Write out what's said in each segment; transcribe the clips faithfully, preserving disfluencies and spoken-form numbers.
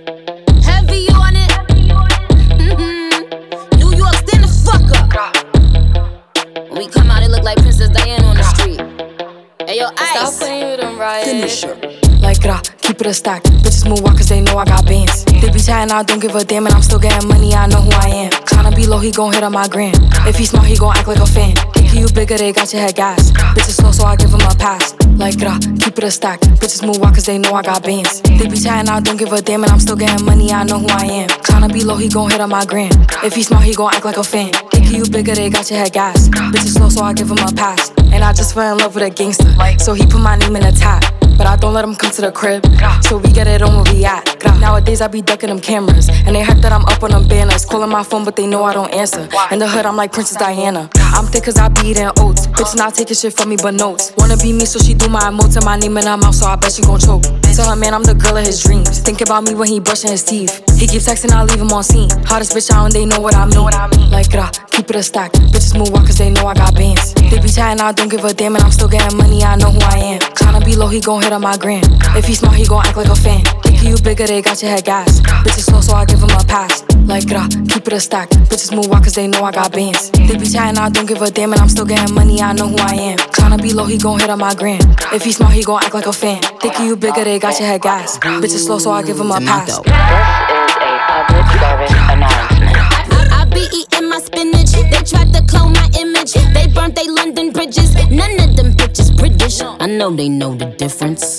Heavy on it. Mm-hmm. New York, stand the fuck up. When we come out, it look like Princess Diana on the street. Hey, yo, Ice. Stop playing with them, right? Finisher. Like gra, keep it a stack. Bitches move walk cause they know I got bands. They be chatting, I don't give a damn, and I'm still getting money, I know who I am. Tryna be low, he gon' hit on my gram. If he smart, he gon' act like a fan. Thinking you bigger, they got your head gas. Bitches slow, so I give him a pass. Like gra, keep it a stack. Bitches move walk cause they know I got bands. They be chatting, I don't give a damn, and I'm still getting money, I know who I am. Tryna be low, he gon' hit on my gram. If he smart, he gon' act like a fan. Thinking you bigger, they got your head gas. Bitches slow, so I give him a pass. And I just fell in love with a gangster, so he put my name in the top. But I don't let him come to the crib, so we get it on where we at. Nowadays I be ducking them cameras, and they hype that I'm up on them banners. Calling my phone, but they know I don't answer. In the hood, I'm like Princess Diana. I'm thick cause I be eating oats. Bitch not taking shit from me but notes. Wanna be me, so she do my emotes and my name in her mouth, so I bet she gon' choke. Tell her man I'm the girl of his dreams. Think about me when he brushing his teeth. He keep texting, I leave him on scene. Hottest bitch out and they know what I mean. Like gra, keep it a stack. Bitches move walk cause they know I got bands. They be chatting, I don't give a damn, and I'm still getting money, I know who I am. Tryna be low, he gon' hit on my gram. If he smart, he gon' act like a fan. Thinking you bigger, they got your head gas. Bitches slow, so I give him a pass. Like gra, keep it a stack. Bitches move walk cause they know I got bands. They be chatting, I don't give a damn, and I'm still getting money, I know who I am. Tryna be low, he gon' hit on my gram. If he smart, he gon' act like a fan. Thinking you bigger, they got your head gas. Bitches slow, so I give him a pass. This is a public service announcement. I, I be eating my spinach. They tried to clone my image. They burnt they London bridges. None of them bitches British. I know they know the difference.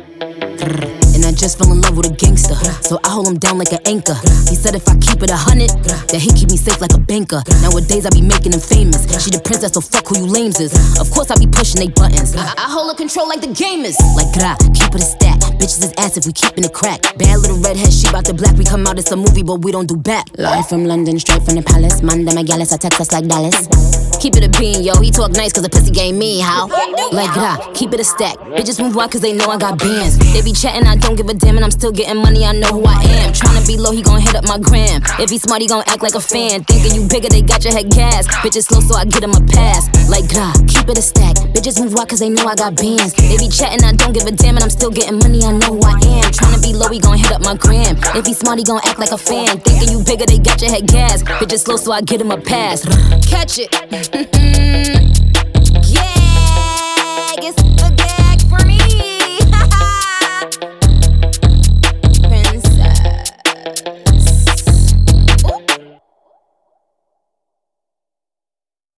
And I just fell in love with a gangster, so I hold him down like an anchor. He said if I keep it a hundred, that he keep me safe like a banker. Nowadays I be making him famous. She the princess, so fuck who you lames is. Of course I be pushing they buttons. I, I hold her control like the gamers. Like gra, keep it a stack. Bitches is ass if we keepin' it crack. Bad little redhead, she bout the black. We come out, it's a movie, but we don't do back. Live from London, straight from the palace. Man, them a gallus, I text us like Dallas. Keep it a bean, yo. He talk nice cause the pussy game me, how? Like gra, keep it a stack. Bitches move on cause they know I got bands. They be chatting, I don't give a damn, and I'm still getting money, I know who I am. Tryna be low, he gon' hit up my gram. If he smart, he gon' act like a fan. Thinking you bigger, they got your head gas. Bitches slow, so I get him a pass. Like gra, keep it a stack. Bitches move on cause they know I got bands. They be chatting, I don't give a damn, and I'm still getting money, I know who I am. Tryna be low, he gon' hit up my gram. If he smart, he gon' act like a fan. Thinking you bigger, they got your head gas. Bitches slow, so I get him a pass. Catch it.